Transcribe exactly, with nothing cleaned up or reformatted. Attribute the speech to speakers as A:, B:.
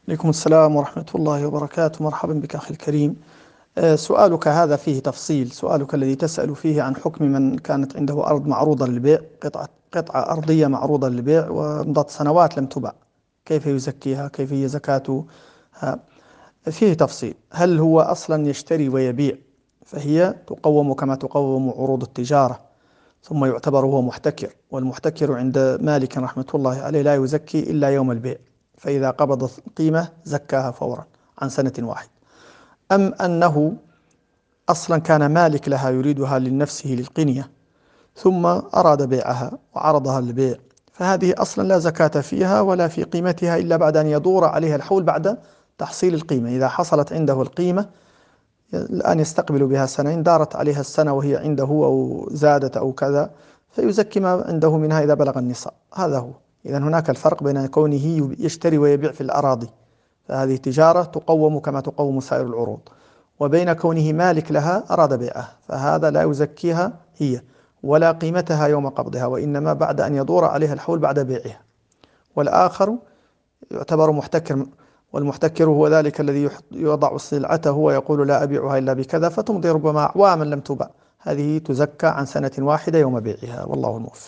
A: عليكم السلام ورحمة الله وبركاته. مرحبا بك أخي الكريم. آه، سؤالك هذا فيه تفصيل. سؤالك الذي تسأل فيه عن حكم من كانت عنده أرض معروضة للبيع، قطعة قطعة أرضية معروضة للبيع ومضت سنوات لم تباع، كيف يزكيها؟ كيف هي زكاتها؟ فيه تفصيل. هل هو أصلا يشتري ويبيع فهي تقوم كما تقوم عروض التجارة، ثم يعتبر هو محتكر، والمحتكر عند مالك رحمة الله عليه لا يزكي إلا يوم البيع، فإذا قبض القيمة زكاها فورا عن سنة واحدة. أم أنه أصلا كان مالك لها يريدها لنفسه للقنية، ثم أراد بيعها وعرضها للبيع، فهذه أصلا لا زكاة فيها ولا في قيمتها إلا بعد أن يدور عليها الحول بعد تحصيل القيمة. إذا حصلت عنده القيمة الآن يستقبل بها سنة، إن دارت عليها السنة وهي عنده أو زادت أو كذا فيزكي ما عنده منها إذا بلغ النصاب. هذا هو. إذا هناك الفرق بين كونه يشتري ويبيع في الأراضي، فهذه تجارة تقوم كما تقوم سائر العروض، وبين كونه مالك لها أراد بيعها، فهذا لا يزكيها هي ولا قيمتها يوم قبضها، وإنما بعد أن يدور عليها الحول بعد بيعها. والآخر يعتبر محتكر، والمحتكر هو ذلك الذي يضع سلعته ويقول لا أبيعها إلا بكذا، فتمضي ربما أعواما لم تباع، هذه تزكى عن سنة واحدة يوم بيعها، والله الموفق.